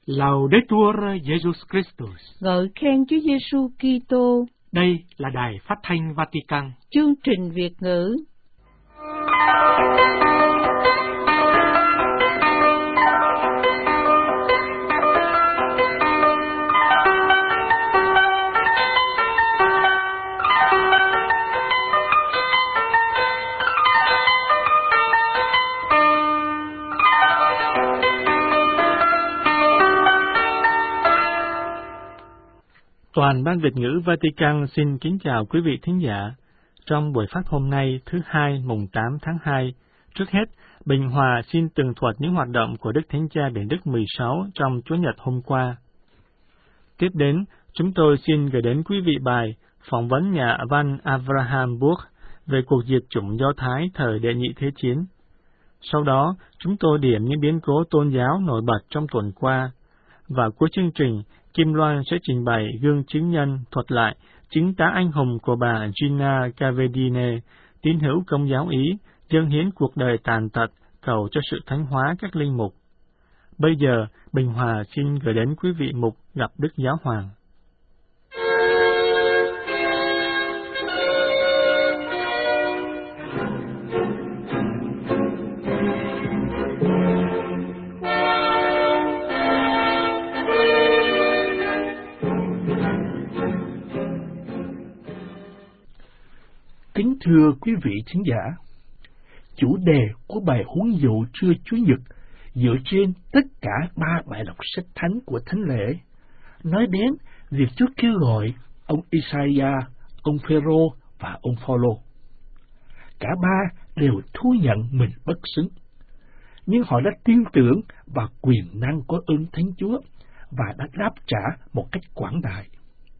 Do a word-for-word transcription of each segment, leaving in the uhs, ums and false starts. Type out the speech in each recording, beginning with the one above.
Laudetur Jesus Christus. Ngợi khen Chúa Giêsu Kitô. Đây là Đài Phát thanh Vatican. Chương trình Việt ngữ. Toàn ban Việt ngữ Vatican xin kính chào quý vị thính giả. Trong buổi phát hôm nay thứ hai mùng tám tháng hai, trước hết, Bình Hòa xin tường thuật những hoạt động của Đức Thánh Cha Benedict mười sáu trong Chúa Nhật hôm qua. Tiếp đến, chúng tôi xin gửi đến quý vị bài phỏng vấn nhà văn Abraham Burke về cuộc diệt chủng Do Thái thời Đệ Nhị Thế Chiến. Sau đó, chúng tôi điểm những biến cố tôn giáo nổi bật trong tuần qua. Và cuối chương trình, Kim Loan sẽ trình bày gương chứng nhân thuật lại chứng tá anh hùng của bà Gina Cavedine, tín hữu Công giáo Ý, dâng hiến cuộc đời tàn tật, cầu cho sự thánh hóa các linh mục. Bây giờ, Bình Hòa xin gửi đến quý vị mục Gặp Đức Giáo Hoàng. Kính thưa quý vị thính giả, chủ đề của bài huấn dụ trưa Chủ nhật dựa trên tất cả ba bài đọc sách thánh của thánh lễ, nói đến việc Chúa kêu gọi ông Isaiah, ông Phêrô và ông Phaolô. Cả ba đều thú nhận mình bất xứng, nhưng họ đã tin tưởng vào quyền năng của ơn Thánh Chúa và đã đáp trả một cách quảng đại.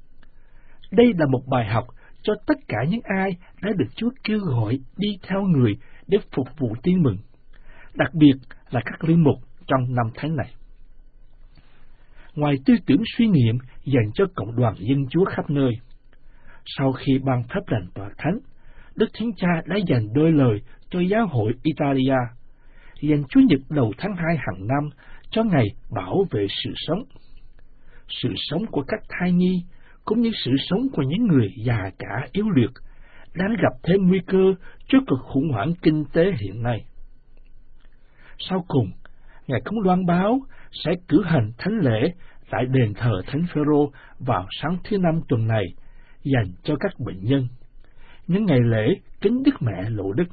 Đây là một bài học cho tất cả những ai đã được Chúa kêu gọi đi theo người để phục vụ tin mừng, đặc biệt là các linh mục trong năm tháng này. Ngoài tư tưởng suy nghiệm dành cho cộng đoàn dân Chúa khắp nơi, sau khi ban phép lành tòa thánh, Đức Thánh Cha đã dành đôi lời cho giáo hội Italia, dành Chủ nhật đầu tháng hai hàng năm cho ngày bảo vệ sự sống. Sự sống của các thai nhi cũng như sự sống của những người già cả yếu liệt đang gặp thêm nguy cơ trước cuộc khủng hoảng kinh tế hiện nay. Sau cùng, Ngài cũng loan báo sẽ cử hành thánh lễ tại đền thờ Thánh Phêrô vào sáng thứ năm tuần này dành cho các bệnh nhân, những ngày lễ kính Đức Mẹ Lộ Đức.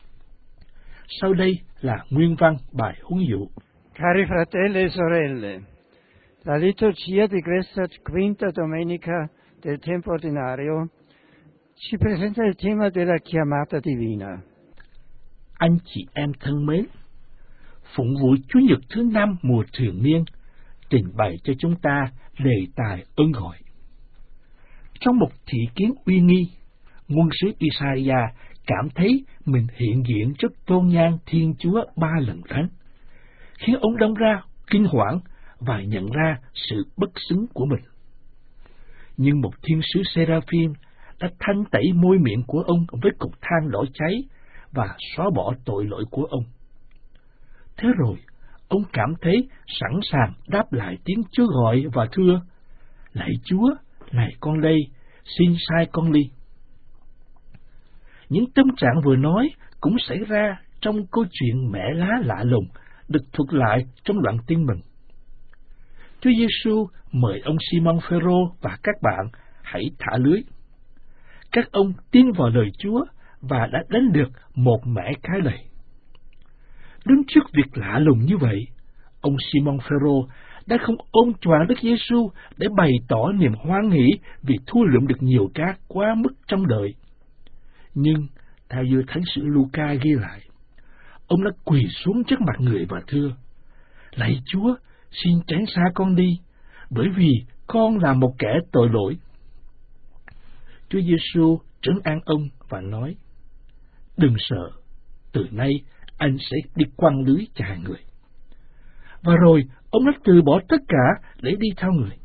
Sau đây là nguyên văn bài huấn dụ. Cari fratelli e sorelle, la liturgia di questa quinta domenica del tempo ordinario ci presenta il tema della chiamata divina. Anh chị em thân mến, phụng vụ Chủ nhật thứ năm mùa thường niên trình bày cho chúng ta đề tài ơn gọi. Trong một thị kiến uy nghi, ngôn sứ Isaiah cảm thấy mình hiện diện trước tôn nhan Thiên Chúa ba lần thánh, khiến ông đâm ra kinh hoảng và nhận ra sự bất xứng của mình. Nhưng một thiên sứ Seraphim đã thanh tẩy môi miệng của ông với cục than đỏ cháy và xóa bỏ tội lỗi của ông. Thế rồi, ông cảm thấy sẵn sàng đáp lại tiếng Chúa gọi và thưa: Lạy Chúa, này con đây, xin sai con đi. Những tâm trạng vừa nói cũng xảy ra trong câu chuyện mẻ lá lạ lùng được thuật lại trong đoạn tin mừng. Chúa Giêsu mời ông Simon Phêrô và các bạn hãy thả lưới. Các ông tin vào lời Chúa và đã đánh được một mẻ cá lầy. Đứng trước việc lạ lùng như vậy, ông Simon Phêrô đã không ôm choàng Đức Giêsu để bày tỏ niềm hoan hỷ vì thu lượm được nhiều cá quá mức trong đời. Nhưng theo như Thánh sử Luca ghi lại, ông đã quỳ xuống trước mặt người và thưa: Lạy Chúa, xin tránh xa con đi, bởi vì con là một kẻ tội lỗi. Chúa Giêsu trấn an ông và nói: Đừng sợ, từ nay anh sẽ đi quăng lưới chà người. Và rồi ông đã từ bỏ tất cả để đi theo người.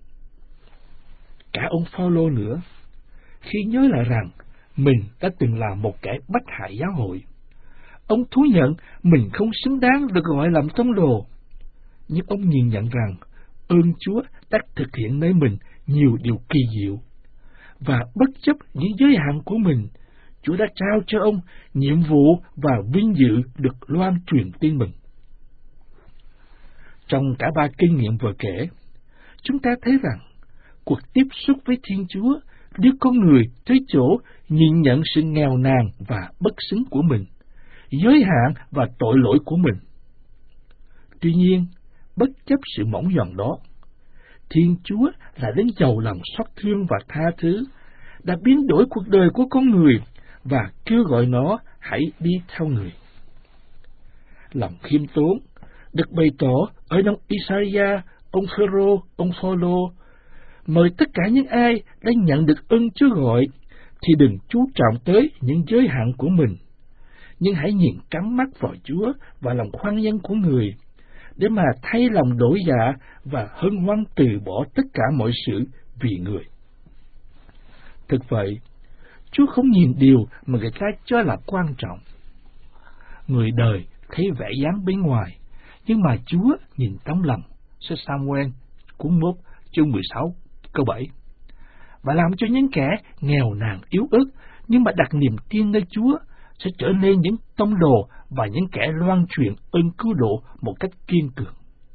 Cả ông Phaolô nữa, khi nhớ lại rằng mình đã từng là một kẻ bách hại giáo hội, ông thú nhận mình không xứng đáng được gọi làm tông đồ. Nhưng ông nhìn nhận rằng ơn Chúa đã thực hiện nơi mình nhiều điều kỳ diệu. Và bất chấp những giới hạn của mình, Chúa đã trao cho ông nhiệm vụ và vinh dự được loan truyền tin mừng. Trong cả ba kinh nghiệm vừa kể, chúng ta thấy rằng cuộc tiếp xúc với Thiên Chúa đưa con người tới chỗ nhìn nhận sự nghèo nàn và bất xứng của mình, giới hạn và tội lỗi của mình. Tuy nhiên, bất chấp sự mỏng nhọn đó, Thiên Chúa là đấng giàu lòng xót thương và tha thứ, đã biến đổi cuộc đời của con người và kêu gọi nó hãy đi theo người. Lòng khiêm tốn được bày tỏ ở trong Isaiah, ông Phêrô, ông Phaolô mời tất cả những ai đã nhận được ơn Chúa gọi thì đừng chú trọng tới những giới hạn của mình, nhưng hãy nhìn cắm mắt vào Chúa và lòng khoan nhân của người, để mà thay lòng đổi dạ và hân hoan từ bỏ tất cả mọi sự vì người. Thực vậy, Chúa không nhìn điều mà người ta cho là quan trọng. Người đời thấy vẻ dáng bên ngoài, nhưng mà Chúa nhìn tấm lòng. Sách Samuel cuốn mốt chương mười sáu câu bảy. Và làm cho những kẻ nghèo nàn yếu ớt nhưng mà đặt niềm tin nơi Chúa sẽ trở nên những tông đồ và những kẻ loan truyền ơn cứu độ một cách kiên cường.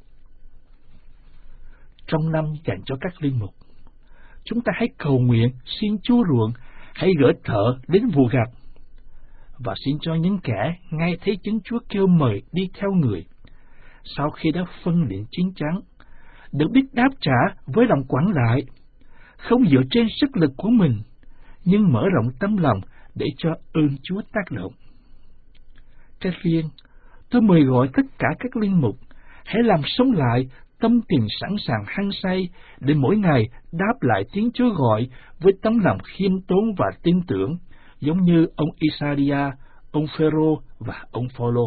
Trong năm dành cho các linh mục, chúng ta hãy cầu nguyện xin Chúa ruộng hãy gửi thợ đến vụ gặt, và xin cho những kẻ nghe thấy tiếng Chúa kêu mời đi theo người, sau khi đã phân định chín chắn, được biết đáp trả với lòng quảng lại, không dựa trên sức lực của mình, nhưng mở rộng tấm lòng để cho ơn Chúa tác động. Cái riêng, tôi mời gọi tất cả các linh mục hãy làm sống lại tâm tình sẵn sàng hăng say để mỗi ngày đáp lại tiếng Chúa gọi với tấm lòng khiêm tốn và tin tưởng, giống như ông Isaiah, ông Phêrô và ông Phaolô.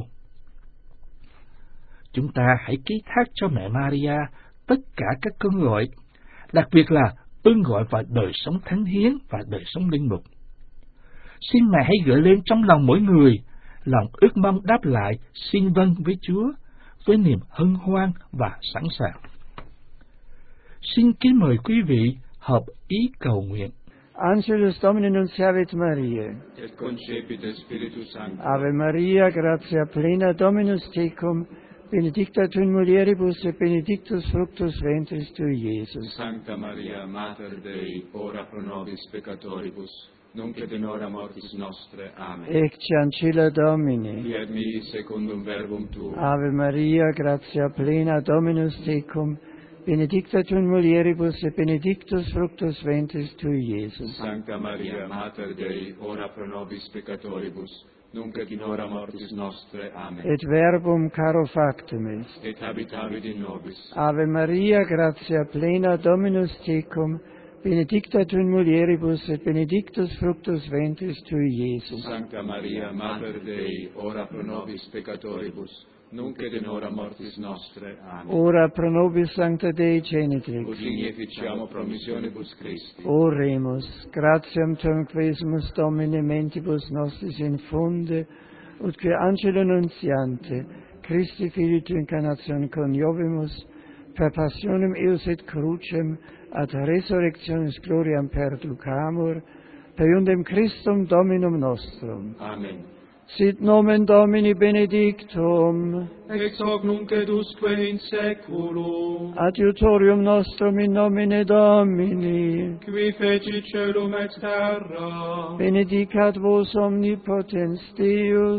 Chúng ta hãy ký thác cho mẹ Maria tất cả các cơn gọi, đặc biệt là ơn gọi vào đời sống thánh hiến và đời sống linh mục. Xin mẹ hãy gửi lên trong lòng mỗi người lòng ước mong đáp lại xin vâng với Chúa với niềm hân hoan và sẵn sàng. Xin kính mời quý vị hợp ý cầu nguyện. Angelus Domini nunciavit Mariae. Et concepit Spiritus Sancti. Ave Maria, gratia plena, Dominus tecum, benedicta tu in mulieribus et benedictus fructus ventris tui, Iesus. Sancta Maria, Mater Dei, ora pro nobis peccatoribus, nunc et in hora mortis nostre. Amen. Ecce ancilla Domini. Fiat mi secundum verbum tuum. Ave Maria, gratia plena, Dominus tecum, benedicta tu in mulieribus et benedictus fructus ventris tui, Iesus. Sancta Maria, Mater Dei, ora pro nobis peccatoribus, nunc et in hora mortis nostre. Amen. Et verbum caro factum est. Et habitavit in nobis. Ave Maria, gratia plena, Dominus tecum, benedicta tu in mulieribus et benedictus fructus ventris tui, Iesus. Sancta Maria, Mater Dei, ora pro nobis peccatoribus, nunc et in hora mortis nostre. Amen. Ora pro nobis Sancta Dei Genitrix. Ut digni efficiamo promissionibus Christi. Oremus, gratiam tuam quesimus Domine mentibus nostris infunde, ut que angelo nuntiante, Christi Filii tu incarnatione coniovimus, per passionem eius et crucem, ad resurrectionis gloriam perducamur, per iundem Christum Dominum nostrum. Amen. Sit nomen Domini benedictum, Ex hoc nunc et usque in saeculum, adiutorium nostrum in nomine Domini, qui fecit caelum et terra, benedicat vos omnipotens Deus,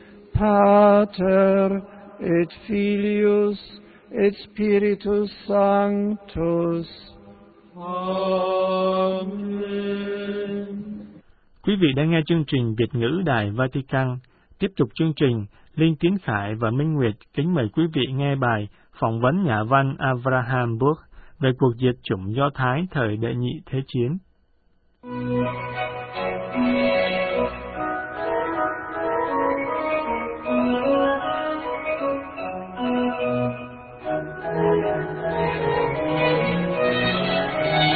Pater et Filius et Spiritus Sanctus. Amen. Quý vị đang nghe chương trình Việt ngữ Đài Vatican. Tiếp tục chương trình, Linh Tiến Khải và Minh Nguyệt kính mời quý vị nghe bài phỏng vấn nhà văn Abraham Burke về cuộc diệt chủng Do Thái thời Đệ Nhị Thế Chiến.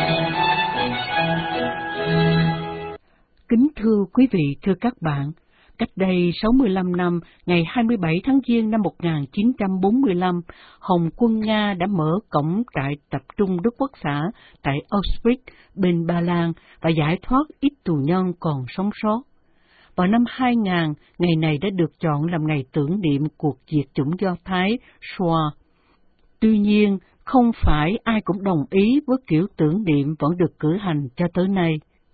Kính thưa quý vị, thưa các bạn, Cách đây sáu mươi lăm năm, ngày hai mươi bảy tháng Giêng năm một nghìn chín trăm bốn mươi lăm, Hồng quân Nga đã mở cổng trại tập trung Đức Quốc xã tại Auschwitz bên Ba Lan và giải thoát ít tù nhân còn sống sót. Vào năm hai nghìn, ngày này đã được chọn làm ngày tưởng niệm cuộc diệt chủng Do Thái Shoah. Tuy nhiên, không phải ai cũng đồng ý với kiểu tưởng niệm vẫn được cử hành cho tới nay.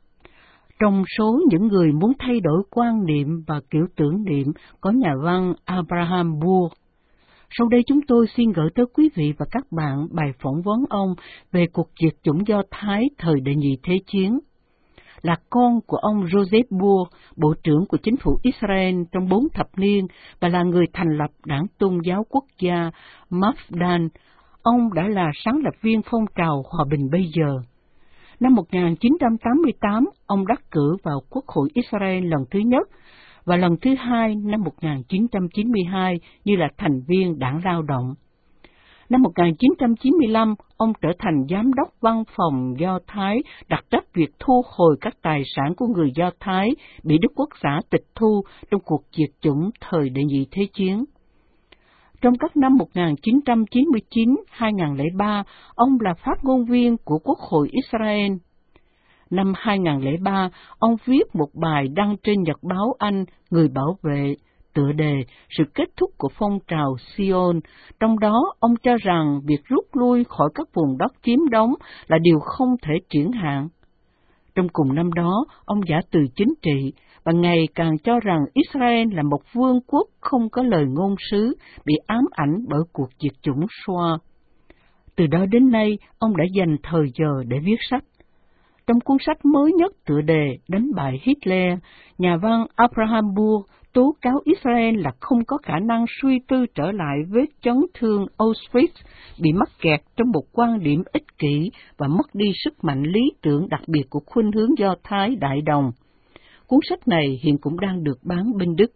Trong số những người muốn thay đổi quan niệm và kiểu tưởng niệm có nhà văn Abraham Burke. Sau đây chúng tôi xin gửi tới quý vị và các bạn bài phỏng vấn ông về cuộc diệt chủng Do Thái thời đệ nhị thế chiến. Là con của ông Joseph Burke, bộ trưởng của chính phủ Israel trong bốn thập niên và là người thành lập Đảng Tôn giáo Quốc gia Mafdan, ông đã là sáng lập viên phong trào hòa bình bây giờ. Năm một nghìn chín trăm tám mươi tám, ông đắc cử vào Quốc hội Israel lần thứ nhất và lần thứ hai năm một nghìn chín trăm chín mươi hai như là thành viên Đảng Lao động. Năm một nghìn chín trăm chín mươi lăm, ông trở thành giám đốc văn phòng Do Thái, đặc trách việc thu hồi các tài sản của người Do Thái bị Đức Quốc xã tịch thu trong cuộc diệt chủng thời đệ nhị thế chiến. Trong các năm một nghìn chín trăm chín mươi chín đến hai nghìn lẻ ba, ông là phát ngôn viên của Quốc hội Israel. Năm hai nghìn lẻ ba, ông viết một bài đăng trên nhật báo Anh Người Bảo vệ, tựa đề Sự kết thúc của phong trào Zion. Trong đó, ông cho rằng việc rút lui khỏi các vùng đất chiếm đóng là điều không thể triển hạn. Trong cùng năm đó, ông giả từ chính trị và ngày càng cho rằng Israel là một vương quốc không có lời ngôn sứ, bị ám ảnh bởi cuộc diệt chủng Shoah. Từ đó đến nay, ông đã dành thời giờ để viết sách. Trong cuốn sách mới nhất tựa đề Đánh bại Hitler, nhà văn Abraham Burke tố cáo Israel là không có khả năng suy tư trở lại vết chấn thương Auschwitz, bị mắc kẹt trong một quan điểm ích kỷ và mất đi sức mạnh lý tưởng đặc biệt của khuynh hướng Do Thái Đại Đồng. Cuốn sách này hiện cũng đang được bán bên Đức.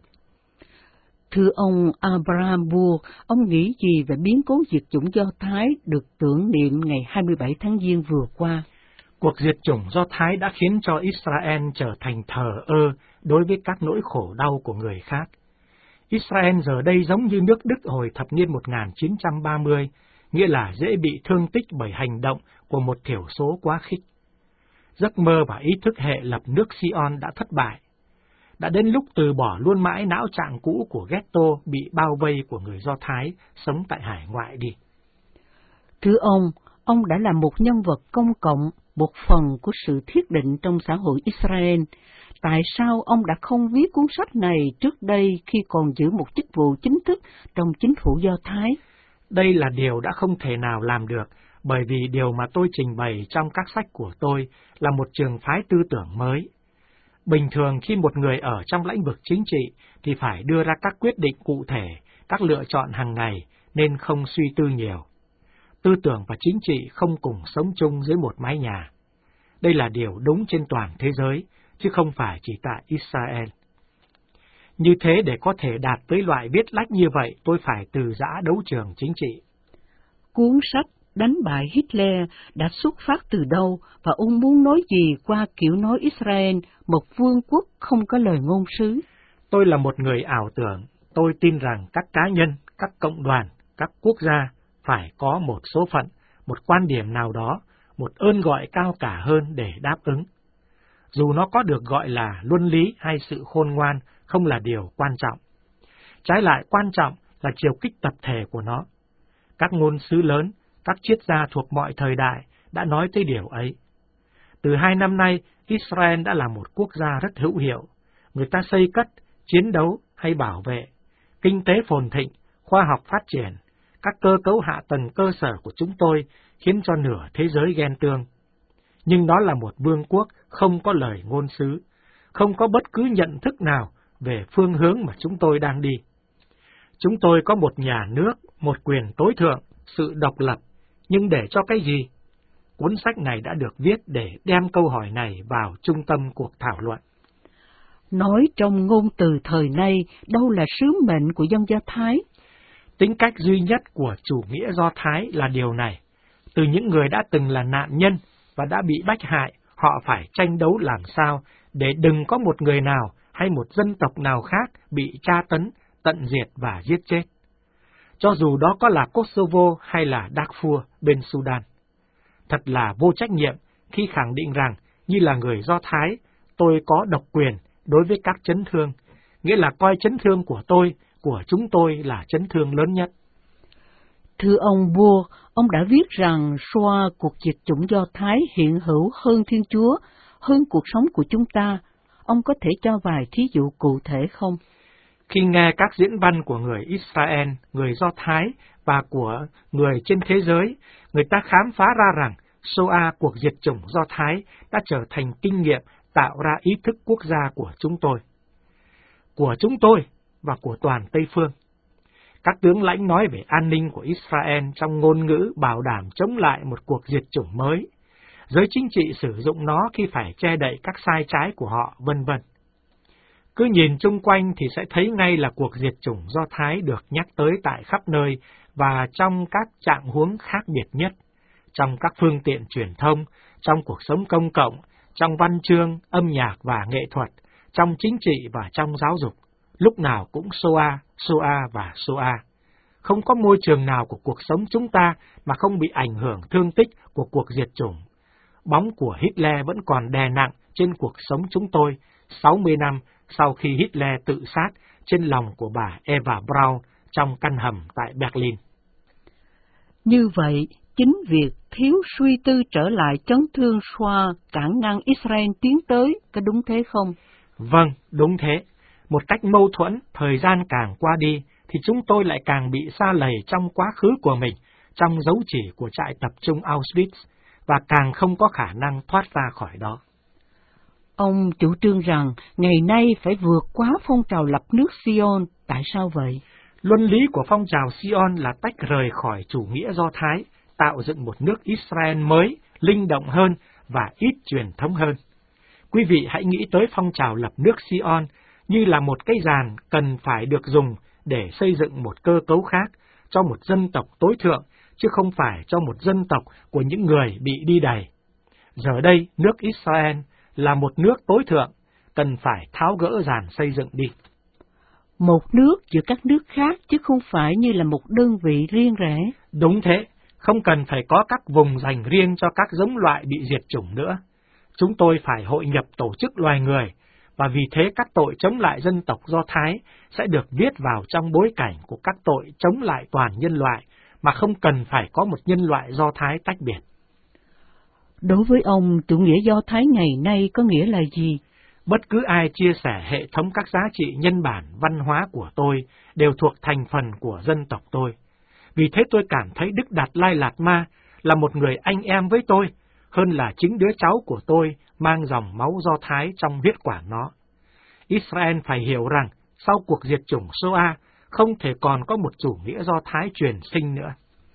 Thưa ông Abraham Burke, ông nghĩ gì về biến cố diệt chủng Do Thái được tưởng niệm ngày hai mươi bảy tháng Giêng vừa qua? Cuộc diệt chủng Do Thái đã khiến cho Israel trở thành thờ ơ đối với các nỗi khổ đau của người khác. Israel giờ đây giống như nước Đức hồi thập niên một nghìn chín trăm ba mươi, nghĩa là dễ bị thương tích bởi hành động của một thiểu số quá khích. Giấc mơ và ý thức hệ lập nước Sion đã thất bại. Đã đến lúc từ bỏ luôn mãi não trạng cũ của ghetto bị bao vây của người Do Thái sống tại hải ngoại đi. Thưa ông, ông đã là một nhân vật công cộng, một phần của sự thiết định trong xã hội Israel. Tại sao ông đã không viết cuốn sách này trước đây khi còn giữ một chức vụ chính thức trong chính phủ Do Thái? Đây là điều đã không thể nào làm được, bởi vì điều mà tôi trình bày trong các sách của tôi là một trường phái tư tưởng mới. Bình thường khi một người ở trong lĩnh vực chính trị thì phải đưa ra các quyết định cụ thể, các lựa chọn hàng ngày nên không suy tư nhiều. Tư tưởng và chính trị không cùng sống chung dưới một mái nhà. Đây là điều đúng trên toàn thế giới, chứ không phải chỉ tại Israel. Như thế để có thể đạt tới loại viết lách như vậy, tôi phải từ giã đấu trường chính trị. Cuốn sách Đánh bại Hitler đã xuất phát từ đâu và ông muốn nói gì qua kiểu nói Israel, một vương quốc không có lời ngôn sứ? Tôi là một người ảo tưởng. Tôi tin rằng các cá nhân, các cộng đoàn, các quốc gia phải có một số phận, một quan điểm nào đó, một ơn gọi cao cả hơn để đáp ứng. Dù nó có được gọi là luân lý hay sự khôn ngoan, không là điều quan trọng. Trái lại quan trọng là chiều kích tập thể của nó. Các ngôn sứ lớn, các triết gia thuộc mọi thời đại đã nói tới điều ấy. Từ hai năm nay, Israel đã là một quốc gia rất hữu hiệu. Người ta xây cất, chiến đấu hay bảo vệ. Kinh tế phồn thịnh, khoa học phát triển. Các cơ cấu hạ tầng cơ sở của chúng tôi khiến cho nửa thế giới ghen tương. Nhưng đó là một vương quốc không có lời ngôn sứ, không có bất cứ nhận thức nào về phương hướng mà chúng tôi đang đi. Chúng tôi có một nhà nước, một quyền tối thượng, sự độc lập, nhưng để cho cái gì? Cuốn sách này đã được viết để đem câu hỏi này vào trung tâm cuộc thảo luận. Nói trong ngôn từ thời nay, đâu là sứ mệnh của dân Do Thái? Tính cách duy nhất của chủ nghĩa Do Thái là điều này. Từ những người đã từng là nạn nhân và đã bị bách hại, họ phải tranh đấu làm sao để đừng có một người nào hay một dân tộc nào khác bị tra tấn, tận diệt và giết chết. Cho dù đó có là Kosovo hay là Darfur bên Sudan. Thật là vô trách nhiệm khi khẳng định rằng, như là người Do Thái, tôi có độc quyền đối với các chấn thương, nghĩa là coi chấn thương của tôi, của chúng tôi là chấn thương lớn nhất. Thưa ông Vua, ông đã viết rằng Shoah, cuộc diệt chủng Do Thái hiện hữu hơn Thiên Chúa, hơn cuộc sống của chúng ta. Ông có thể cho vài thí dụ cụ thể không? Khi nghe các diễn văn của người Israel, người Do Thái và của người trên thế giới, người ta khám phá ra rằng Shoah, cuộc diệt chủng Do Thái, đã trở thành kinh nghiệm tạo ra ý thức quốc gia của chúng tôi, của chúng tôi và của toàn Tây Phương. Các tướng lãnh nói về an ninh của Israel trong ngôn ngữ bảo đảm chống lại một cuộc diệt chủng mới. Giới chính trị sử dụng nó khi phải che đậy các sai trái của họ, vân vân. Cứ nhìn chung quanh thì sẽ thấy ngay là cuộc diệt chủng Do Thái được nhắc tới tại khắp nơi và trong các trạng huống khác biệt nhất, trong các phương tiện truyền thông, trong cuộc sống công cộng, trong văn chương, âm nhạc và nghệ thuật, trong chính trị và trong giáo dục. Lúc nào cũng Shoah, Shoah và Shoah. Không có môi trường nào của cuộc sống chúng ta mà không bị ảnh hưởng thương tích của cuộc diệt chủng. Bóng của Hitler vẫn còn đè nặng trên cuộc sống chúng tôi sáu mươi năm sau khi Hitler tự sát trên lòng của bà Eva Braun trong căn hầm tại Berlin. Như vậy, chính việc thiếu suy tư trở lại chấn thương Shoah cản ngăn Israel tiến tới, có đúng thế không? Vâng, đúng thế. Một cách mâu thuẫn, thời gian càng qua đi, thì chúng tôi lại càng bị sa lầy trong quá khứ của mình, trong dấu chỉ của trại tập trung Auschwitz, và càng không có khả năng thoát ra khỏi đó. Ông chủ trương rằng ngày nay phải vượt quá phong trào lập nước Sion, tại sao vậy? Luân lý của phong trào Sion là tách rời khỏi chủ nghĩa Do Thái, tạo dựng một nước Israel mới, linh động hơn và ít truyền thống hơn. Quý vị hãy nghĩ tới phong trào lập nước Sion như là một cây giàn cần phải được dùng để xây dựng một cơ cấu khác cho một dân tộc tối thượng, chứ không phải cho một dân tộc của những người bị đi đày. Giờ đây, nước Israel là một nước tối thượng, cần phải tháo gỡ giàn xây dựng đi. Một nước giữa các nước khác, chứ không phải như là một đơn vị riêng rẽ. Đúng thế, không cần phải có các vùng dành riêng cho các giống loại bị diệt chủng nữa. Chúng tôi phải hội nhập tổ chức loài người, và vì thế các tội chống lại dân tộc Do Thái sẽ được viết vào trong bối cảnh của các tội chống lại toàn nhân loại, mà không cần phải có một nhân loại Do Thái tách biệt. Đối với ông, chủ nghĩa Do Thái ngày nay có nghĩa là gì? Bất cứ ai chia sẻ hệ thống các giá trị nhân bản văn hóa của tôi đều thuộc thành phần của dân tộc tôi. Vì thế tôi cảm thấy Đức Đạt Lai Lạt Ma là một người anh em với tôi, hơn là chính đứa cháu của tôi mang dòng máu Do Thái trong huyết quản nó. Israel phải hiểu rằng, sau cuộc diệt chủng Shoah, không thể còn có một chủ nghĩa Do Thái truyền sinh nữa.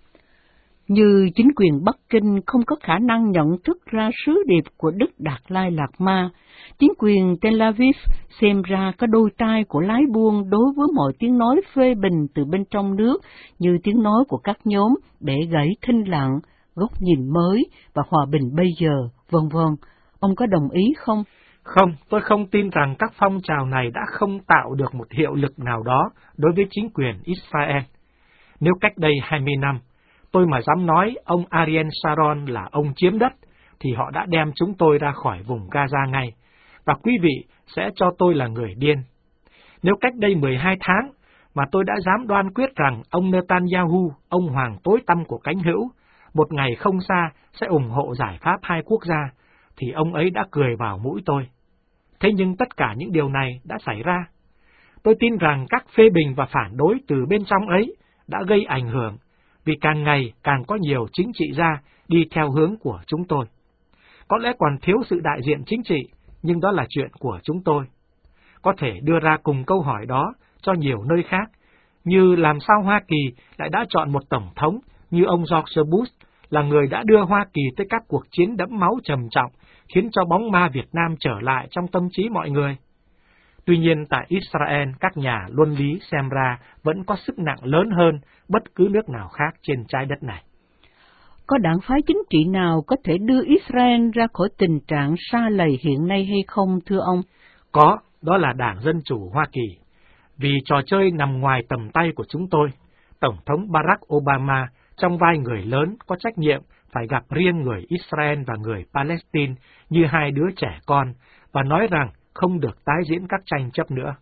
Như chính quyền Bắc Kinh không có khả năng nhận thức ra sứ điệp của Đức Đạt Lai Lạt Ma, chính quyền Tel Aviv xem ra có đôi tai của lái buôn đối với mọi tiếng nói phê bình từ bên trong nước, như tiếng nói của các nhóm bẻ gãy thinh lặng, góc nhìn mới và hòa bình bây giờ, vân vân. Ông có đồng ý không? Không, tôi không tin rằng các phong trào này đã không tạo được một hiệu lực nào đó đối với chính quyền Israel. Nếu cách đây hai mươi năm, tôi mà dám nói ông Ariel Sharon là ông chiếm đất, thì họ đã đem chúng tôi ra khỏi vùng Gaza ngay, và quý vị sẽ cho tôi là người điên. Nếu cách đây mười hai tháng, mà tôi đã dám đoan quyết rằng ông Netanyahu, ông hoàng tối tăm của cánh hữu, một ngày không xa sẽ ủng hộ giải pháp hai quốc gia, thì ông ấy đã cười vào mũi tôi. Thế nhưng tất cả những điều này đã xảy ra. Tôi tin rằng các phê bình và phản đối từ bên trong ấy đã gây ảnh hưởng, vì càng ngày càng có nhiều chính trị gia đi theo hướng của chúng tôi. Có lẽ còn thiếu sự đại diện chính trị, nhưng đó là chuyện của chúng tôi. Có thể đưa ra cùng câu hỏi đó cho nhiều nơi khác, như làm sao Hoa Kỳ lại đã chọn một tổng thống như ông George Bush, là người đã đưa Hoa Kỳ tới các cuộc chiến đẫm máu trầm trọng, khiến cho bóng ma Việt Nam trở lại trong tâm trí mọi người. Tuy nhiên, tại Israel, các nhà luân lý xem ra vẫn có sức nặng lớn hơn bất cứ nước nào khác trên trái đất này. Có đảng phái chính trị nào có thể đưa Israel ra khỏi tình trạng sa lầy hiện nay hay không, thưa ông? Có, đó là Đảng Dân Chủ Hoa Kỳ. Vì trò chơi nằm ngoài tầm tay của chúng tôi, Tổng thống Barack Obama trong vai người lớn có trách nhiệm phải gặp riêng người Israel và người Palestine như hai đứa trẻ con và nói rằng không được tái diễn các tranh chấp nữa.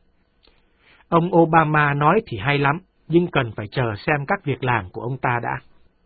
Ông Obama nói thì hay lắm, nhưng cần phải chờ xem các việc làm của ông ta đã.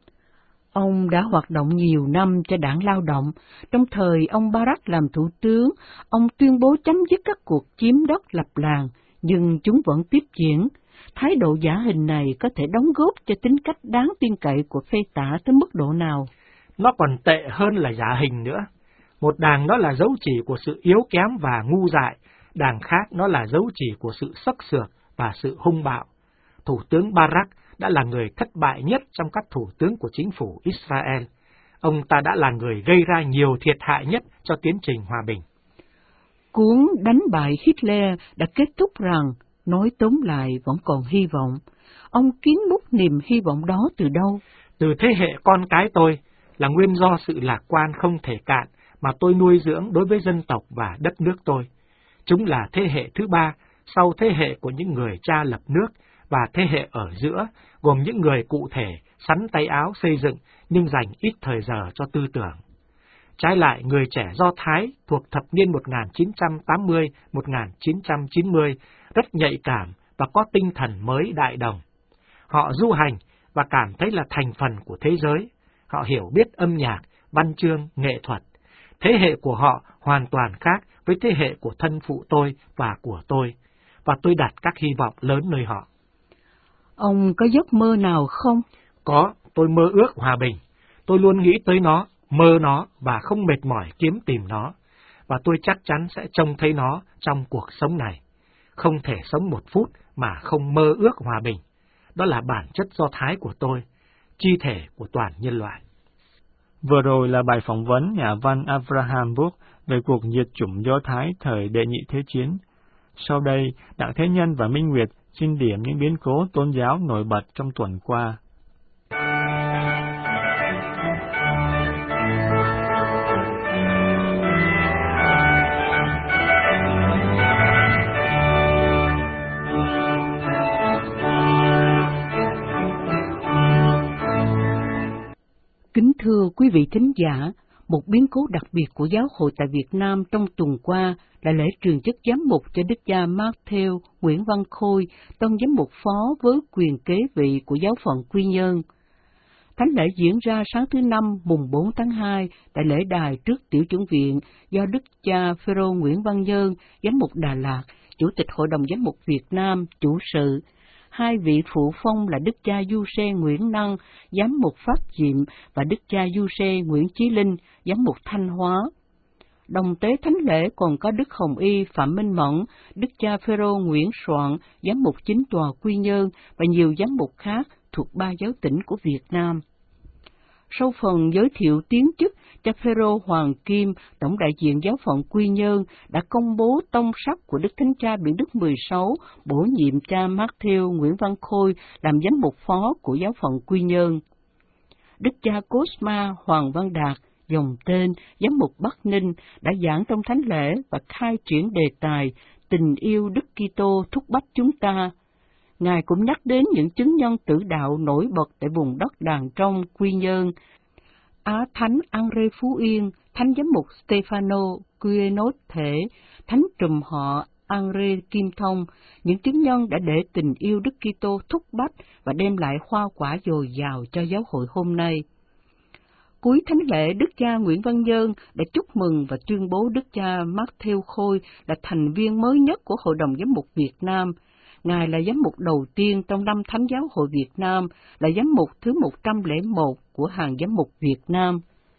Ông đã hoạt động nhiều năm cho Đảng Lao động. Trong thời ông Barack làm thủ tướng, ông tuyên bố chấm dứt các cuộc chiếm đất lập làng, nhưng chúng vẫn tiếp diễn. Thái độ giả hình này có thể đóng góp cho tính cách đáng tin cậy của phê tả tới mức độ nào? Nó còn tệ hơn là giả hình nữa. Một đảng đó là dấu chỉ của sự yếu kém và ngu dại, đảng khác nó là dấu chỉ của sự sắc sược và sự hung bạo. Thủ tướng Barack đã là người thất bại nhất trong các thủ tướng của chính phủ Israel. Ông ta đã là người gây ra nhiều thiệt hại nhất cho tiến trình hòa bình. Cuốn Đánh bại Hitler đã kết thúc rằng, nói tóm lại vẫn còn hy vọng. Ông kiếm bút niềm hy vọng đó từ đâu? Từ thế hệ con cái tôi, là nguyên do sự lạc quan không thể cạn mà tôi nuôi dưỡng đối với dân tộc và đất nước tôi. Chúng là thế hệ thứ ba, sau thế hệ của những người cha lập nước, và thế hệ ở giữa, gồm những người cụ thể, sắn tay áo xây dựng, nhưng dành ít thời giờ cho tư tưởng. Trái lại, người trẻ Do Thái thuộc thập niên một nghìn chín trăm tám mươi đến một nghìn chín trăm chín mươi rất nhạy cảm và có tinh thần mới đại đồng. Họ du hành và cảm thấy là thành phần của thế giới. Họ hiểu biết âm nhạc, văn chương, nghệ thuật. Thế hệ của họ hoàn toàn khác với thế hệ của thân phụ tôi và của tôi, và tôi đặt các hy vọng lớn nơi họ. Ông có giấc mơ nào không? Có, tôi mơ ước hòa bình. Tôi luôn nghĩ tới nó, mơ nó và không mệt mỏi kiếm tìm nó. Và tôi chắc chắn sẽ trông thấy nó trong cuộc sống này. Không thể sống một phút mà không mơ ước hòa bình. Đó là bản chất Do Thái của tôi, chi thể của toàn nhân loại. Vừa rồi là bài phỏng vấn nhà văn Abraham Burke về cuộc diệt chủng Do Thái thời Đệ Nhị Thế Chiến. Sau đây, Đặng Thế Nhân và Minh Nguyệt xin điểm những biến cố tôn giáo nổi bật trong tuần qua. Kính thưa quý vị thính giả, một biến cố đặc biệt của giáo hội tại Việt Nam trong tuần qua là lễ truyền chức giám mục cho Đức cha Matthew Nguyễn Văn Khôi, tân giám mục phó với quyền kế vị của giáo phận Quy Nhơn. Thánh lễ diễn ra sáng thứ Năm mùng bốn tháng hai tại lễ đài trước Tiểu chưởng viện do Đức cha Phêrô Nguyễn Văn Nhơn, giám mục Đà Lạt, Chủ tịch Hội đồng Giám mục Việt Nam chủ sự. Hai vị phụ phong là Đức cha Du Sê Nguyễn Năng, giám mục Pháp Diệm, và Đức cha Du Sê Nguyễn Chí Linh, giám mục Thanh Hóa. Đồng tế thánh lễ còn có Đức Hồng Y Phạm Minh Mẫn, Đức cha Phêrô Nguyễn Soạn, giám mục chính tòa Quy Nhơn và nhiều giám mục khác thuộc ba giáo tỉnh của Việt Nam. Sau phần giới thiệu tiến chức, cha Phêrô Hoàng Kim, tổng đại diện giáo phận Quy Nhơn, đã công bố tông sắc của Đức Thánh Cha Biển Đức mười sáu, bổ nhiệm cha Matthew Nguyễn Văn Khôi làm giám mục phó của giáo phận Quy Nhơn. Đức cha Cosma Hoàng Văn Đạt, dòng tên giám mục Bắc Ninh, đã giảng trong thánh lễ và khai triển đề tài Tình yêu Đức Kitô thúc bách chúng ta. Ngài cũng nhắc đến những chứng nhân tử đạo nổi bật tại vùng đất Đàng Trong, Quy Nhơn. Á Thánh Andre Phú Yên, Thánh giám mục Stefano Quienos Thể, Thánh trùm họ Andre Kim Thông, những chứng nhân đã để tình yêu Đức Kitô thúc bách và đem lại hoa quả dồi dào cho giáo hội hôm nay. Cuối thánh lễ, Đức cha Nguyễn Văn Nhơn đã chúc mừng và tuyên bố Đức cha Matthew Khôi là thành viên mới nhất của Hội đồng Giám mục Việt Nam. Ngài là giám mục đầu tiên trong năm Thánh giáo hội Việt Nam, là giám mục thứ một trăm lẻ một của hàng giám mục Việt Nam.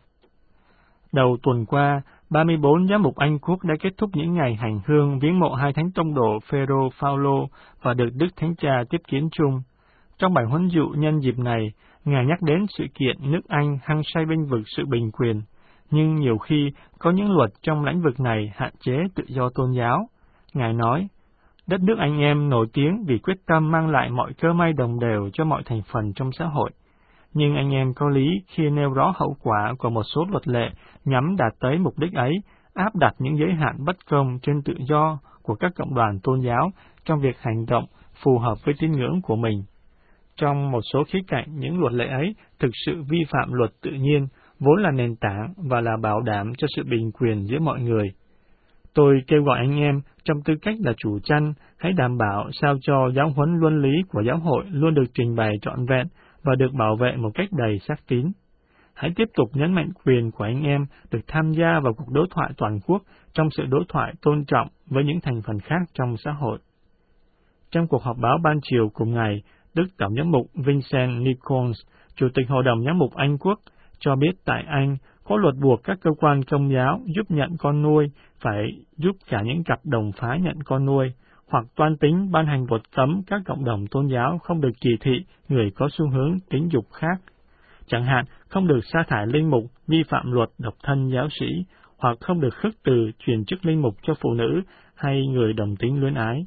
Đầu tuần qua, ba mươi bốn giám mục Anh Quốc đã kết thúc những ngày hành hương viếng mộ hai thánh tông đồ Phêrô Phaolô và được Đức Thánh Cha tiếp kiến chung. Trong bài huấn dụ nhân dịp này, Ngài nhắc đến sự kiện nước Anh hăng say bênh vực sự bình quyền, nhưng nhiều khi có những luật trong lĩnh vực này hạn chế tự do tôn giáo. Ngài nói, đất nước anh em nổi tiếng vì quyết tâm mang lại mọi cơ may đồng đều cho mọi thành phần trong xã hội. Nhưng anh em có lý khi nêu rõ hậu quả của một số luật lệ nhằm đạt tới mục đích ấy, áp đặt những giới hạn bất công trên tự do của các cộng đoàn tôn giáo trong việc hành động phù hợp với tín ngưỡng của mình. Trong một số khía cạnh, những luật lệ ấy thực sự vi phạm luật tự nhiên, vốn là nền tảng và là bảo đảm cho sự bình quyền giữa mọi người. Tôi kêu gọi anh em, trong tư cách là chủ chăn, hãy đảm bảo sao cho giáo huấn luân lý của giáo hội luôn được trình bày trọn vẹn và được bảo vệ một cách đầy xác tín. Hãy tiếp tục nhấn mạnh quyền của anh em được tham gia vào cuộc đối thoại toàn quốc trong sự đối thoại tôn trọng với những thành phần khác trong xã hội. Trong cuộc họp báo ban chiều cùng ngày, Đức Tổng giám mục Vincent Nichols, Chủ tịch Hội đồng Giám mục Anh Quốc, cho biết tại Anh có luật buộc các cơ quan công giáo giúp nhận con nuôi phải giúp cả những cặp đồng phái nhận con nuôi, hoặc toan tính ban hành luật cấm các cộng đồng tôn giáo không được kỳ thị người có xu hướng tính dục khác. Chẳng hạn, không được sa thải linh mục vi phạm luật độc thân giáo sĩ, hoặc không được khước từ truyền chức linh mục cho phụ nữ hay người đồng tính luyến ái.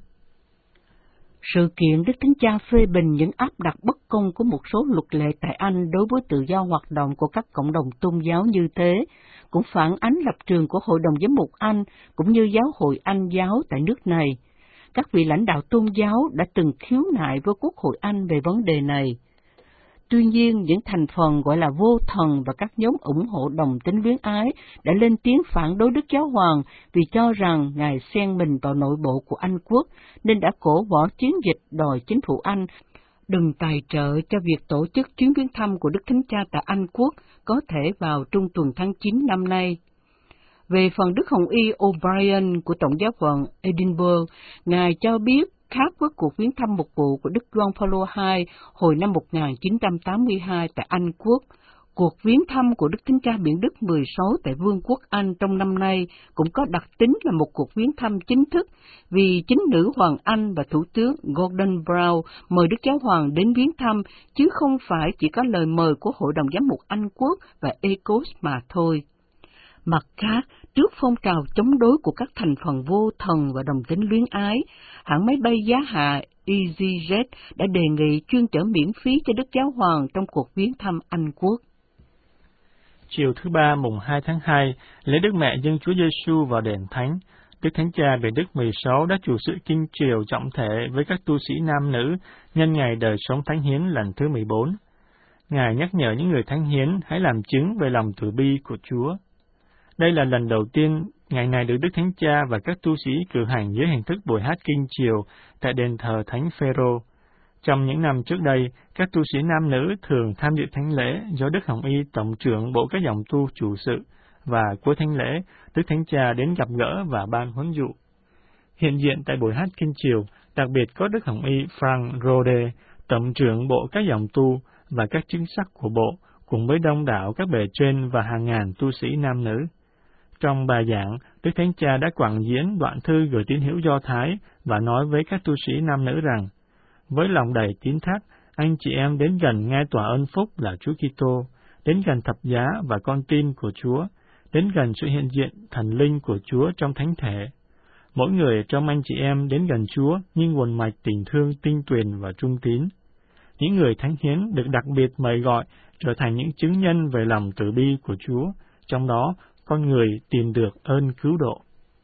Sự kiện Đức Thánh Cha phê bình những áp đặt bất công của một số luật lệ tại Anh đối với tự do hoạt động của các cộng đồng tôn giáo như thế, cũng phản ánh lập trường của Hội đồng Giám mục Anh cũng như Giáo hội Anh giáo tại nước này. Các vị lãnh đạo tôn giáo đã từng khiếu nại với Quốc hội Anh về vấn đề này. Tuy nhiên, những thành phần gọi là vô thần và các nhóm ủng hộ đồng tính luyến ái đã lên tiếng phản đối Đức Giáo Hoàng vì cho rằng Ngài xen mình vào nội bộ của Anh quốc, nên đã cổ võ chiến dịch đòi chính phủ Anh đừng tài trợ cho việc tổ chức chuyến viếng thăm của Đức Thánh Cha tại Anh quốc có thể vào trung tuần tháng chín năm nay. Về phần Đức Hồng Y O'Brien của Tổng giáo phận Edinburgh, Ngài cho biết khác với cuộc viếng thăm mục vụ của Đức Gioan Phaolô đệ nhị hồi năm một nghìn chín trăm tám mươi hai tại Anh quốc, cuộc viếng thăm của Đức Thánh Cha Biển Đức mười sáu tại Vương quốc Anh trong năm nay cũng có đặc tính là một cuộc viếng thăm chính thức, vì chính nữ hoàng Anh và Thủ tướng Gordon Brown mời Đức Giáo Hoàng đến viếng thăm, chứ không phải chỉ có lời mời của Hội đồng Giám mục Anh quốc và e xê o ét mà thôi. Mặt khác, trước phong trào chống đối của các thành phần vô thần và đồng tính luyến ái, hãng máy bay giá hạ EasyJet đã đề nghị chuyên chở miễn phí cho Đức Giáo Hoàng trong cuộc viếng thăm Anh quốc. Chiều thứ Ba mùng hai tháng hai, lễ Đức Mẹ Dân Chúa Giêsu vào đền thánh, Đức Thánh Cha Benedict Đức mười sáu đã chủ sự kinh triều trọng thể với các tu sĩ nam nữ nhân ngày đời sống thánh hiến lần thứ mười bốn. Ngài nhắc nhở những người thánh hiến hãy làm chứng về lòng từ bi của Chúa. Đây là lần đầu tiên ngày này được Đức Thánh Cha và các tu sĩ cử hành dưới hình thức buổi hát kinh chiều tại đền thờ Thánh Phêrô. Trong những năm trước đây, các tu sĩ nam nữ thường tham dự thánh lễ do Đức Hồng Y Tổng trưởng Bộ các dòng tu chủ sự, và cuối thánh lễ, Đức Thánh Cha đến gặp gỡ và ban huấn dụ. Hiện diện tại buổi hát kinh chiều, đặc biệt có Đức Hồng Y Frank Rode, Tổng trưởng Bộ các dòng tu và các chức sắc của Bộ, cùng với đông đảo các bề trên và hàng ngàn tu sĩ nam nữ. Trong bài giảng, Đức Thánh Cha đã quảng diễn đoạn thư gửi tín hữu Do Thái và nói với các tu sĩ nam nữ rằng, với lòng đầy tín thác, anh chị em đến gần ngai tòa ơn phúc là Chúa Kitô, đến gần thập giá và con tin của Chúa, đến gần sự hiện diện thần linh của Chúa trong thánh thể. Mỗi người trong anh chị em đến gần Chúa như nguồn mạch tình thương tinh tuyền và trung tín. Những người thánh hiến được đặc biệt mời gọi trở thành những chứng nhân về lòng từ bi của Chúa, trong đó con người tìm được ơn cứu độ.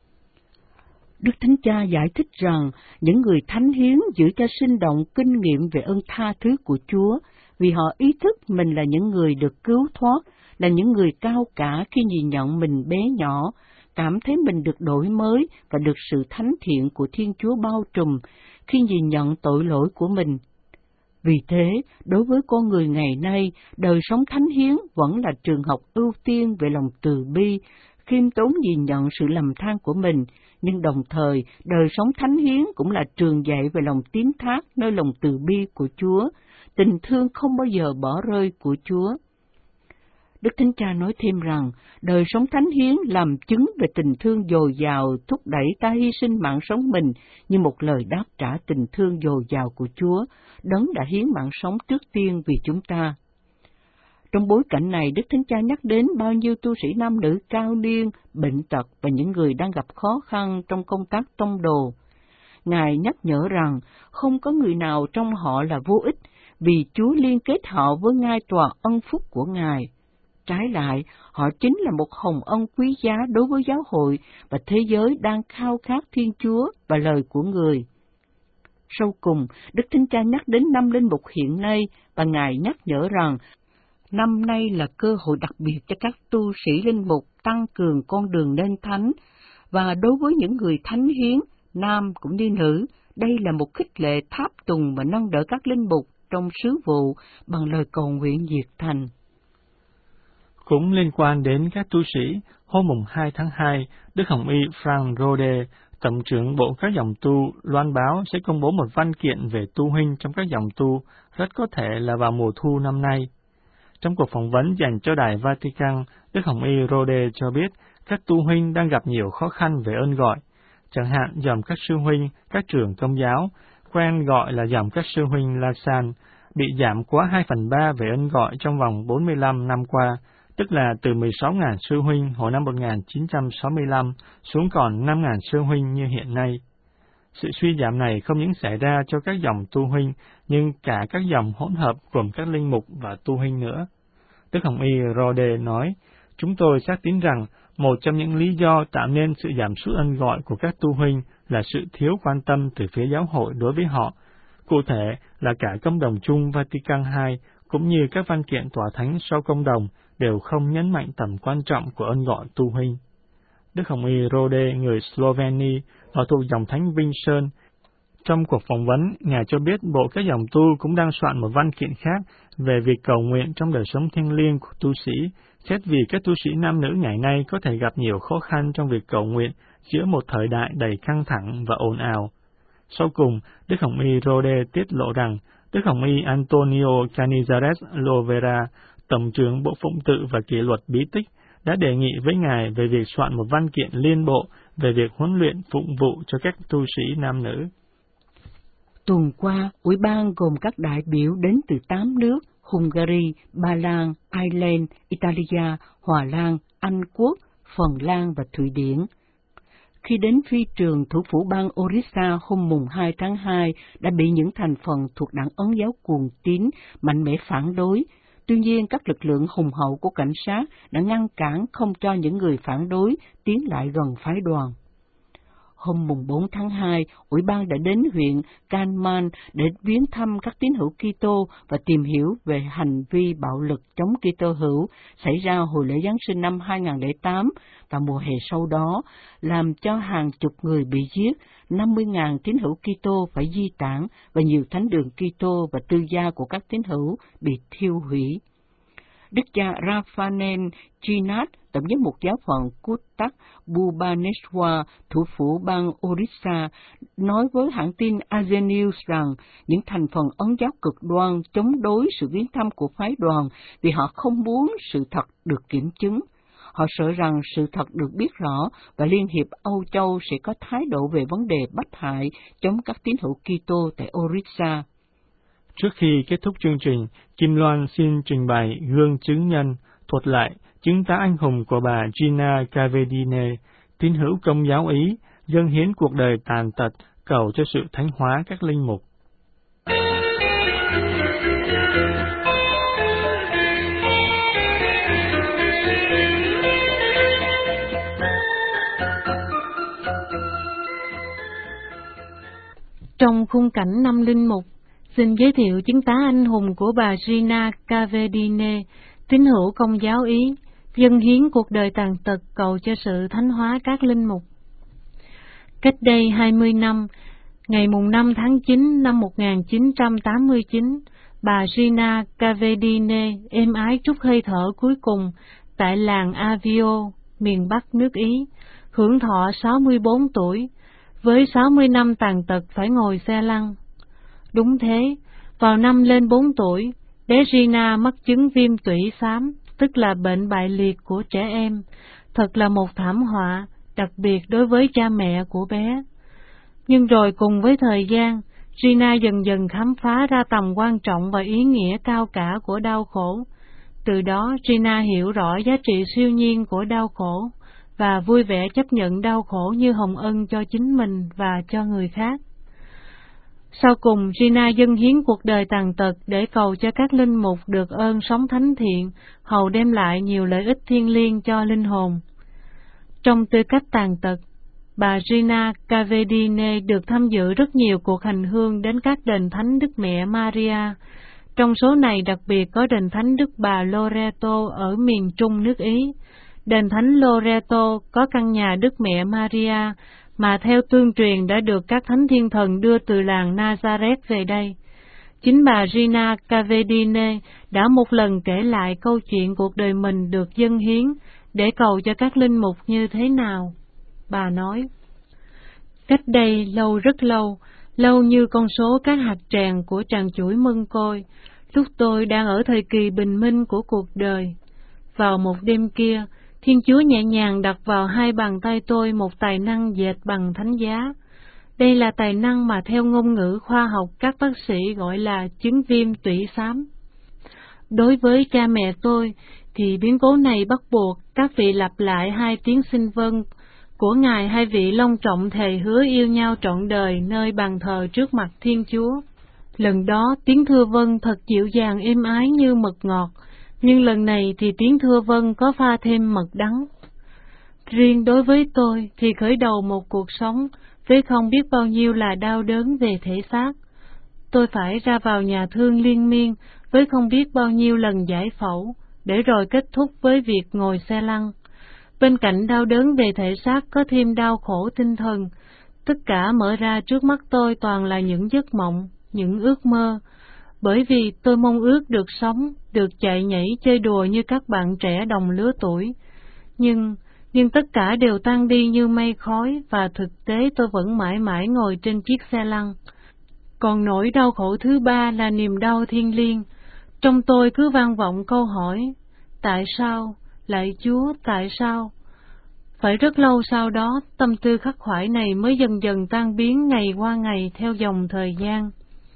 Đức Thánh Cha giải thích rằng những người thánh hiến giữ cho sinh động kinh nghiệm về ơn tha thứ của Chúa, vì họ ý thức mình là những người được cứu thoát, là những người cao cả khi nhìn nhận mình bé nhỏ, cảm thấy mình được đổi mới và được sự thánh thiện của Thiên Chúa bao trùm khi nhìn nhận tội lỗi của mình. Vì thế, đối với con người ngày nay, đời sống thánh hiến vẫn là trường học ưu tiên về lòng từ bi, khiêm tốn nhìn nhận sự lầm than của mình, nhưng đồng thời, đời sống thánh hiến cũng là trường dạy về lòng tín thác nơi lòng từ bi của Chúa, tình thương không bao giờ bỏ rơi của Chúa. Đức Thánh Cha nói thêm rằng, đời sống thánh hiến làm chứng về tình thương dồi dào thúc đẩy ta hy sinh mạng sống mình như một lời đáp trả tình thương dồi dào của Chúa, Đấng đã hiến mạng sống trước tiên vì chúng ta. Trong bối cảnh này, Đức Thánh Cha nhắc đến bao nhiêu tu sĩ nam nữ cao niên, bệnh tật và những người đang gặp khó khăn trong công tác tông đồ. Ngài nhắc nhở rằng không có người nào trong họ là vô ích, vì Chúa liên kết họ với ngai tòa ân phúc của Ngài. Trái lại, họ chính là một hồng ân quý giá đối với giáo hội và thế giới đang khao khát Thiên Chúa và lời của Người. Sau cùng, Đức Thánh Cha nhắc đến năm linh mục hiện nay và Ngài nhắc nhở rằng năm nay là cơ hội đặc biệt cho các tu sĩ linh mục tăng cường con đường nên thánh, và đối với những người thánh hiến, nam cũng như nữ, đây là một khích lệ tháp tùng và nâng đỡ các linh mục trong sứ vụ bằng lời cầu nguyện nhiệt thành. Cũng liên quan đến các tu sĩ, hôm mùng hai tháng hai, Đức Hồng Y Frank Rode, Tổng trưởng Bộ các dòng tu, loan báo sẽ công bố một văn kiện về tu huynh trong các dòng tu, rất có thể là vào mùa thu năm nay. Trong cuộc phỏng vấn dành cho Đài Vatican, Đức Hồng Y Rode cho biết các tu huynh đang gặp nhiều khó khăn về ơn gọi, chẳng hạn dòng các sư huynh, các trường công giáo, quen gọi là dòng các sư huynh La San, bị giảm quá hai phần ba về ơn gọi trong vòng bốn mươi lăm năm qua, tức là từ mười sáu nghìn sư huynh hồi năm một nghìn chín trăm sáu mươi lăm xuống còn năm nghìn sư huynh như hiện nay. Sự suy giảm này không những xảy ra cho các dòng tu huynh, nhưng cả các dòng hỗn hợp gồm các linh mục và tu huynh nữa. Đức Hồng Y Rode nói, chúng tôi xác tín rằng một trong những lý do tạo nên sự giảm sút ân gọi của các tu huynh là sự thiếu quan tâm từ phía giáo hội đối với họ. Cụ thể là cả công đồng chung Vatican hai cũng như các văn kiện tòa thánh sau công đồng đều không nhấn mạnh tầm quan trọng của ân gọi tu huynh. Đức Hồng Y Rode, người Slovenia và thuộc dòng thánh Vinh Sơn, trong cuộc phỏng vấn, Ngài cho biết bộ các dòng tu cũng đang soạn một văn kiện khác về việc cầu nguyện trong đời sống thiêng liêng của tu sĩ, xét vì các tu sĩ nam nữ ngày nay có thể gặp nhiều khó khăn trong việc cầu nguyện giữa một thời đại đầy căng thẳng và ồn ào. Sau cùng, Đức Hồng Y Rode tiết lộ rằng Đức Hồng Y Antonio Canizares Lovera, Tổng trưởng Bộ Phụng tự và Kỷ luật Bí tích, đã đề nghị với Ngài về việc soạn một văn kiện liên bộ về việc huấn luyện phụng vụ cho các tu sĩ nam nữ. Tuần qua, Ủy ban gồm các đại biểu đến từ tám nước Hungary, Ba Lan, Ireland, Italia, Hòa Lan, Anh Quốc, Phần Lan và Thụy Điển. Khi đến phi trường thủ phủ bang Orissa hôm mùng hai tháng hai đã bị những thành phần thuộc đảng Ấn giáo cuồng tín mạnh mẽ phản đối. Tuy nhiên, các lực lượng hùng hậu của cảnh sát đã ngăn cản không cho những người phản đối tiến lại gần phái đoàn. Hôm mùng bốn tháng hai, Ủy ban đã đến huyện Kanman để viếng thăm các tín hữu Kitô và tìm hiểu về hành vi bạo lực chống Kitô hữu xảy ra hồi lễ Giáng sinh năm hai nghìn lẻ tám và mùa hè sau đó, làm cho hàng chục người bị giết, năm mươi nghìn tín hữu Kitô phải di tản và nhiều thánh đường Kitô và tư gia của các tín hữu bị thiêu hủy. Đức cha Raphael Chinat, tổng giám mục giáo phận Cuttack Bhubaneswar, thủ phủ bang Orissa, nói với hãng tin Asia News rằng những thành phần Ấn giáo cực đoan chống đối sự viếng thăm của phái đoàn vì họ không muốn sự thật được kiểm chứng. Họ sợ rằng sự thật được biết rõ và Liên hiệp Âu Châu sẽ có thái độ về vấn đề bách hại chống các tín hữu Kitô tại Orissa. Trước khi kết thúc chương trình, Kim Loan xin trình bày gương chứng nhân, thuật lại chứng tá anh hùng của bà Gina Cavedine, tín hữu Công giáo Ý, dâng hiến cuộc đời tàn tật, cầu cho sự thánh hóa các linh mục. Trong khung cảnh năm linh mục, xin giới thiệu chứng tá anh hùng của bà Gina Cavedine, tín hữu Công giáo Ý, dâng hiến cuộc đời tàn tật cầu cho sự thánh hóa các linh mục. Cách đây hai mươi năm, ngày mùng năm tháng chín năm một nghìn chín trăm tám mươi chín, bà Gina Cavedine êm ái trút hơi thở cuối cùng tại làng Avio, miền Bắc nước Ý, hưởng thọ sáu mươi bốn tuổi, với sáu mươi năm tàn tật phải ngồi xe lăn. Đúng thế, vào năm lên bốn tuổi, bé Gina mắc chứng viêm tủy xám, tức là bệnh bại liệt của trẻ em. Thật là một thảm họa, đặc biệt đối với cha mẹ của bé. Nhưng rồi cùng với thời gian, Gina dần dần khám phá ra tầm quan trọng và ý nghĩa cao cả của đau khổ. Từ đó, Gina hiểu rõ giá trị siêu nhiên của đau khổ và vui vẻ chấp nhận đau khổ như hồng ân cho chính mình và cho người khác. Sau cùng, Rina dâng hiến cuộc đời tàn tật để cầu cho các linh mục được ơn sống thánh thiện, hầu đem lại nhiều lợi ích thiêng liêng cho linh hồn. Trong tư cách tàn tật, bà Rina Caverdine được tham dự rất nhiều cuộc hành hương đến các đền thánh Đức Mẹ Maria. Trong số này đặc biệt có đền thánh Đức Bà Loreto ở miền Trung nước Ý. Đền thánh Loreto có căn nhà Đức Mẹ Maria mà theo tương truyền đã được các thánh thiên thần đưa từ làng Nazareth về đây. Chính bà Rina Caverdine đã một lần kể lại câu chuyện cuộc đời mình được dâng hiến để cầu cho các linh mục như thế nào. Bà nói, cách đây lâu rất lâu, lâu như con số các hạt tràng của tràng chuỗi mân côi, lúc tôi đang ở thời kỳ bình minh của cuộc đời. Vào một đêm kia, Thiên Chúa nhẹ nhàng đặt vào hai bàn tay tôi một tài năng dệt bằng thánh giá. Đây là tài năng mà theo ngôn ngữ khoa học các bác sĩ gọi là chứng viêm tủy xám. Đối với cha mẹ tôi, thì biến cố này bắt buộc các vị lặp lại hai tiếng xin vâng của Ngài hai vị long trọng thề hứa yêu nhau trọn đời nơi bàn thờ trước mặt Thiên Chúa. Lần đó tiếng thưa vâng thật dịu dàng êm ái như mật ngọt, nhưng lần này thì tiếng thưa vâng có pha thêm mật đắng. Riêng đối với tôi thì khởi đầu một cuộc sống với không biết bao nhiêu là đau đớn về thể xác. Tôi phải ra vào nhà thương liên miên với không biết bao nhiêu lần giải phẫu, để rồi kết thúc với việc ngồi xe lăn. Bên cạnh đau đớn về thể xác có thêm đau khổ tinh thần. Tất cả mở ra trước mắt tôi toàn là những giấc mộng, những ước mơ. Bởi vì tôi mong ước được sống, được chạy nhảy chơi đùa như các bạn trẻ đồng lứa tuổi. Nhưng, nhưng tất cả đều tan đi như mây khói và thực tế tôi vẫn mãi mãi ngồi trên chiếc xe lăn. Còn nỗi đau khổ thứ ba là niềm đau thiêng liêng. Trong tôi cứ vang vọng câu hỏi, tại sao, lạy Chúa, tại sao? Phải rất lâu sau đó, tâm tư khắc khoải này mới dần dần tan biến ngày qua ngày theo dòng thời gian.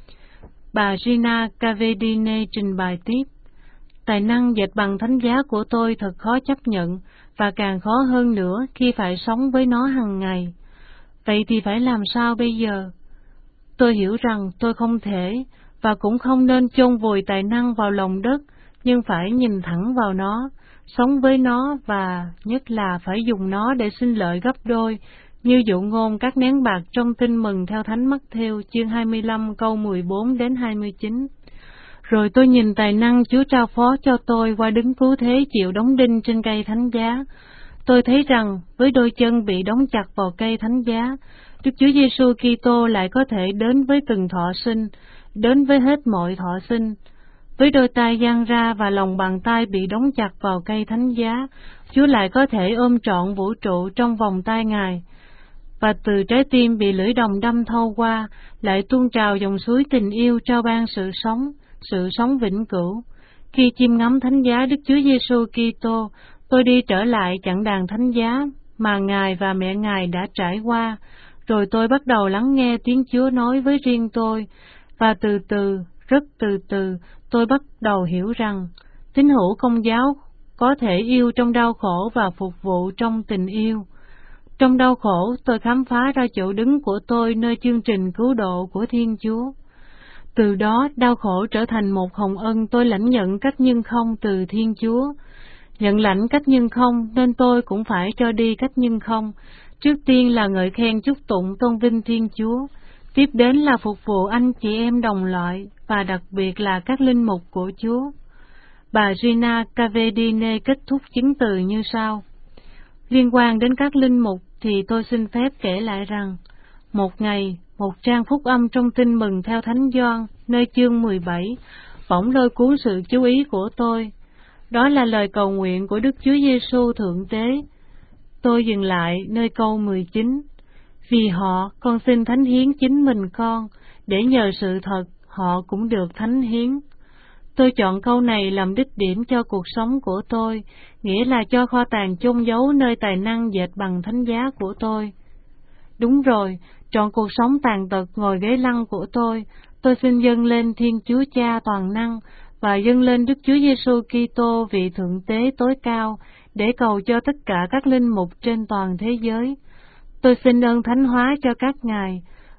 Bà Rina Caverdine trình bày tiếp, tài năng dệt bằng thánh giá của tôi thật khó chấp nhận, và càng khó hơn nữa khi phải sống với nó hàng ngày. Vậy thì phải làm sao bây giờ? Tôi hiểu rằng tôi không thể, và cũng không nên chôn vùi tài năng vào lòng đất, nhưng phải nhìn thẳng vào nó, sống với nó và nhất là phải dùng nó để sinh lợi gấp đôi, như dụ ngôn các nén bạc trong tin mừng theo Thánh Mắc-thêu chương hai mươi lăm câu mười bốn đến hai mươi chín. Rồi tôi nhìn tài năng Chúa trao phó cho tôi qua đứng cứu thế chịu đóng đinh trên cây thánh giá. Tôi thấy rằng với đôi chân bị đóng chặt vào cây thánh giá, Đức Chúa Giêsu Kitô lại có thể đến với từng thọ sinh, đến với hết mọi thọ sinh. Với đôi tay dang ra và lòng bàn tay bị đóng chặt vào cây thánh giá, Chúa lại có thể ôm trọn vũ trụ trong vòng tay Ngài. Và từ trái tim bị lưỡi đồng đâm thâu qua, lại tuôn trào dòng suối tình yêu trao ban sự sống, sự sống vĩnh cửu. Khi chiêm ngắm thánh giá Đức Chúa Giêsu Kitô, tôi đi trở lại chặng đàn thánh giá mà Ngài và mẹ Ngài đã trải qua, rồi tôi bắt đầu lắng nghe tiếng Chúa nói với riêng tôi, và từ từ, rất từ từ, tôi bắt đầu hiểu rằng tín hữu Công giáo có thể yêu trong đau khổ và phục vụ trong tình yêu. Trong đau khổ, tôi khám phá ra chỗ đứng của tôi nơi chương trình cứu độ của Thiên Chúa. Từ đó, đau khổ trở thành một hồng ân tôi lãnh nhận cách nhân không từ Thiên Chúa. Nhận lãnh cách nhân không nên tôi cũng phải cho đi cách nhân không. Trước tiên là ngợi khen chúc tụng tôn vinh Thiên Chúa, tiếp đến là phục vụ anh chị em đồng loại và đặc biệt là các linh mục của Chúa. Bà Rina Caverdine kết thúc chứng từ như sau. Liên quan đến các linh mục thì tôi xin phép kể lại rằng, một ngày, một trang phúc âm trong tin mừng theo Thánh Gioan, nơi chương mười bảy, bỗng lôi cuốn sự chú ý của tôi. Đó là lời cầu nguyện của Đức Chúa Giêsu Thượng Tế. Tôi dừng lại nơi câu mười chín. Vì họ, con xin thánh hiến chính mình con, để nhờ sự thật họ cũng được thánh hiến. Tôi chọn câu này làm đích điểm cho cuộc sống của tôi, nghĩa là cho kho tàng chôn giấu nơi tài năng dệt bằng thánh giá của tôi. Đúng rồi, trọn cuộc sống tàn tật ngồi ghế lăn của tôi, tôi xin dâng lên Thiên Chúa Cha toàn năng và dâng lên Đức Chúa Giêsu Kitô vị thượng tế tối cao để cầu cho tất cả các linh mục trên toàn thế giới. Tôi xin ơn thánh hóa cho các ngài,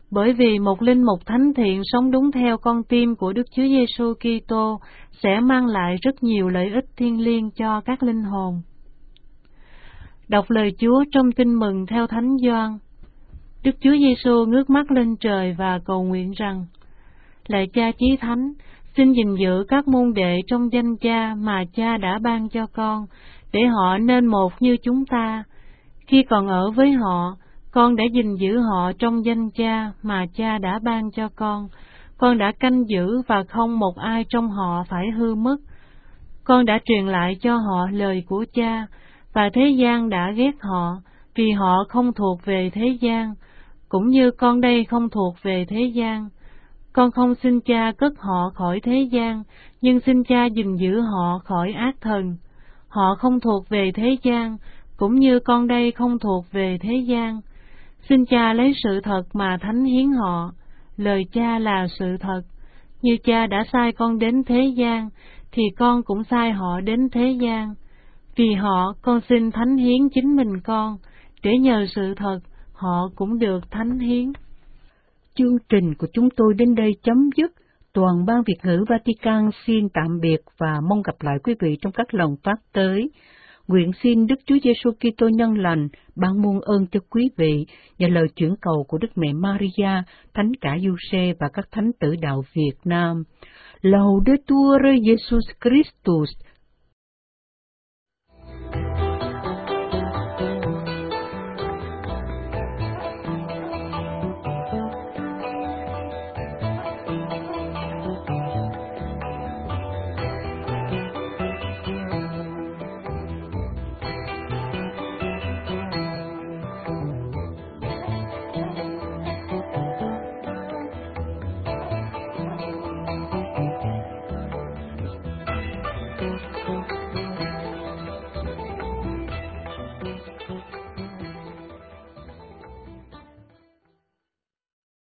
Bởi vì một linh mục thánh thiện sống đúng theo con tim của Đức Chúa Giêsu Kitô sẽ mang lại rất nhiều lợi ích thiêng liêng cho các linh hồn. Đọc lời Chúa trong Tin mừng theo Thánh Gioan. Đức Chúa Giêsu ngước mắt lên trời và cầu nguyện rằng: Lạy Cha chí thánh, xin gìn giữ các môn đệ trong danh Cha mà Cha đã ban cho con, để họ nên một như chúng ta. Khi còn ở với họ, con đã gìn giữ họ trong danh Cha mà Cha đã ban cho con. Con đã canh giữ và không một ai trong họ phải hư mất. Con đã truyền lại cho họ lời của Cha, và thế gian đã ghét họ, vì họ không thuộc về thế gian, cũng như con đây không thuộc về thế gian. Con không xin Cha cất họ khỏi thế gian, nhưng xin Cha gìn giữ họ khỏi ác thần. Họ không thuộc về thế gian, cũng như con đây không thuộc về thế gian. Xin Cha lấy sự thật mà thánh hiến họ. Lời Cha là sự thật. Như Cha đã sai con đến thế gian, thì con cũng sai họ đến thế gian. Vì họ, con xin thánh hiến chính mình con, để nhờ sự thật, họ cũng được thánh hiến. Chương trình của chúng tôi đến đây chấm dứt. Toàn ban Việt ngữ Vatican xin tạm biệt và mong gặp lại quý vị trong các lần phát tới. Nguyện xin Đức Chúa Giêsu Kitô nhân lành ban muôn ơn cho quý vị và lời chuyển cầu của Đức Mẹ Maria, Thánh cả Giuse và các thánh tử đạo Việt Nam. Laudetur Jesus Christus,